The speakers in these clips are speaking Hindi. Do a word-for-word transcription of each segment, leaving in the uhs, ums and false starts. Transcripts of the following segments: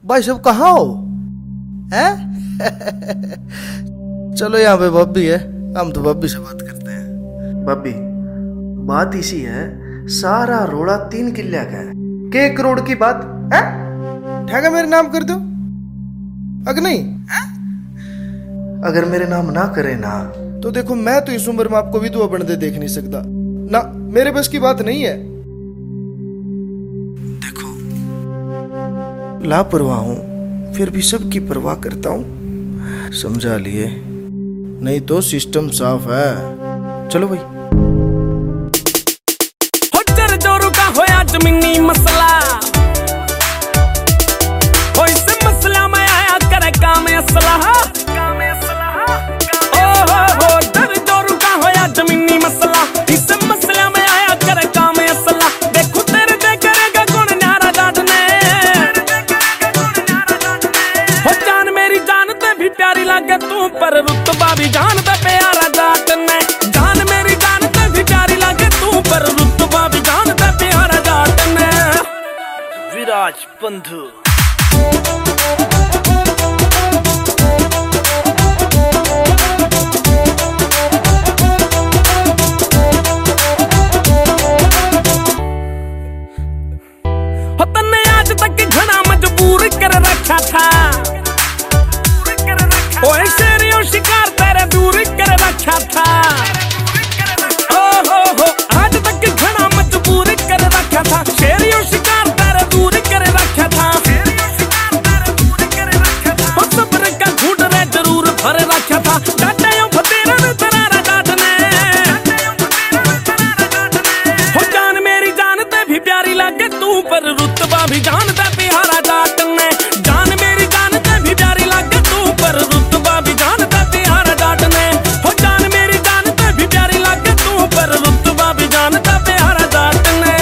भाई सब कहाँ हो हैं? चलो यहाँ पे बब्बी है, हम तो बब्बी से बात करते हैं। बब्बी, बात इसी है, सारा रोड़ा तीन किल्ला का है के एक करोड़ की बात है, ठेका मेरे नाम कर दो। अगर नहीं है? अगर मेरे नाम ना करे ना तो देखो, मैं तो इस उम्र में आपको विधवा बनते देख नहीं सकता ना, मेरे बस की बात नहीं है। देखो, लापरवाह हूं फिर भी सबकी परवाह करता हूं, समझा लिए, नहीं तो सिस्टम साफ है। चलो भाई। होजर जोरू का होया जमीनी मसला, हो इस मसला में आया करे काम असला, ओ हो हो दर जोरू का होया जमीनी मसला, इस मसला में आया करे काम असला। देखो तेरे दे करेगा कौन न्यारा डांटने, हो जान मेरी जान ते भी प्यारी लागे तू, पर रुतबा भी जान ते प्यारा डांटने। जान मेरी जान ते भी प्यारी लागे तू, पर रुतबा भी जान ते प्यारा डांटने। विराज बंधु हो तन्ने आज तक घना मजबूर कर रखा था, ओए शेरियों शिकार तेरे दूर कर रखा था। ओ हो हो आज तक घना मजबूर कर रखा था, शेरियों शिकार तेरे दूर कर रखा था। ओ सब्र का घूट रे जरूर भर रखा था, डांटे यूं फतेरा ने तरारा डांटने। हो जान मेरी जान ते भी प्यारी लागे तू, पर रुतबा भी जान ते प्यारा डांटने। जान मेरी जान ते भी प्यारी लागे तू, पर रुतबा भी जान ते प्यारा डांटने। हो जान मेरी जान ते भी प्यारी लागे तू, पर रुतबा भी जान ते प्यारा डांटने।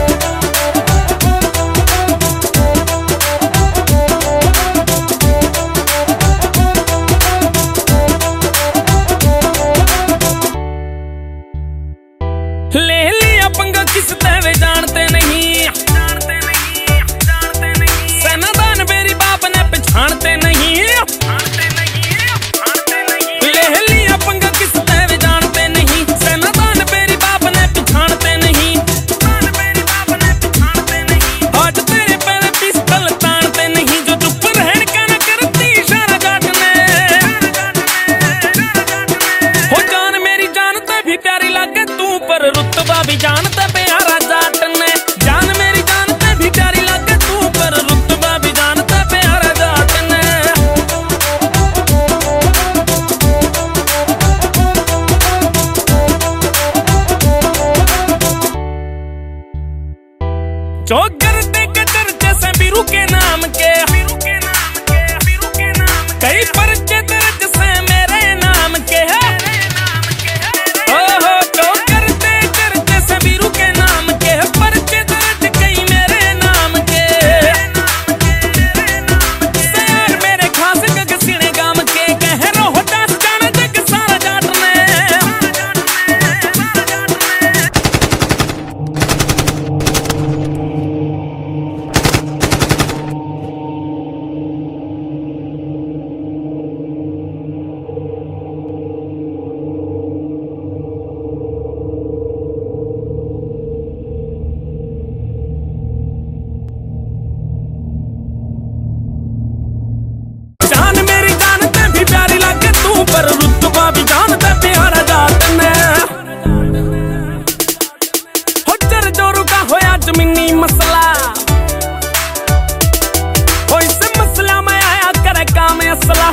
ले लिया पंगा किस तेरे जानते नहीं, सेनादान मेरी बाप ने पछाणते नहीं। ले लिया पंगा किस तेरे जानते नहीं, सेनादान मेरी बाप ने पछाणते नहीं। आज तेरे पैर पिस्तल तानते नहीं, जो चुप रहन का न करती इशारा डांटने। हो जान मेरी जान ते भी प्यारी लागे तू, पर रुतबा भी जानते प्यारा डांटने। जान मेरी जान ते भी प्यारी लागे तू, पर रुतबा भी जानते प्यारा डांटने। जो करते के चर्चे से बिरू के नाम के, कई पर्चे दर्ज से मेरे नाम के है। ओ हो जो करते चर्चे से बिरू के नाम के, पर्चे दर्ज कई मेरे नाम के। सयार मेरे खास गग सीने गाम के, कह रहो दास जाने जग सारा डांटने। जान मेरी जान ते भी प्यारी लागे तू, पर रुतबा भी जान ते प्यारा डांटने। होजर जोरू का होया जमीनी मसला,